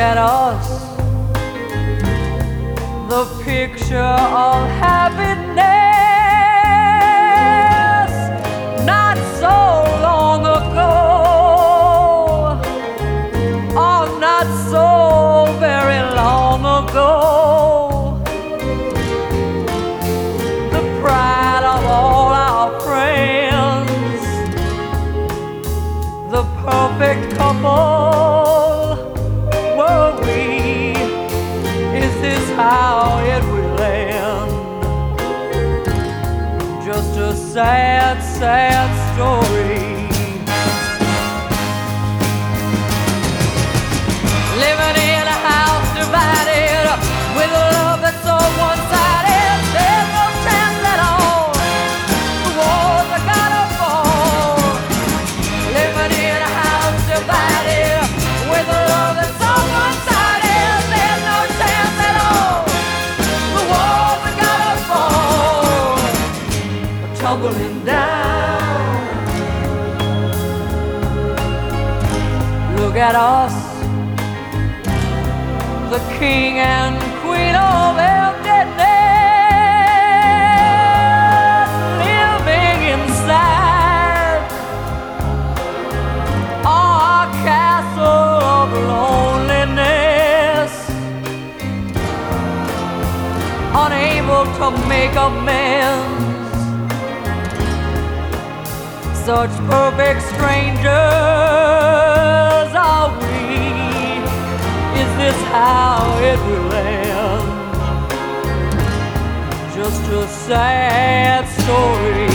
at us, the picture of happiness not so long ago, or not so very long ago. The pride of all our friends, the perfect couple were we. Is this how it will end? Just a sad, sad story. Living in a house divided with a love that's so one-sided. There's no chance at all. The walls are gonna fall. Living in a house divided with a love that's so one-sided. There's no chance at all. The walls are gonna fall, tumbling down. Look at us, the king and queen of emptiness, living inside our castle of loneliness, unable to make amends. Such perfect strangers are we. Is this how it will end? Just a sad story.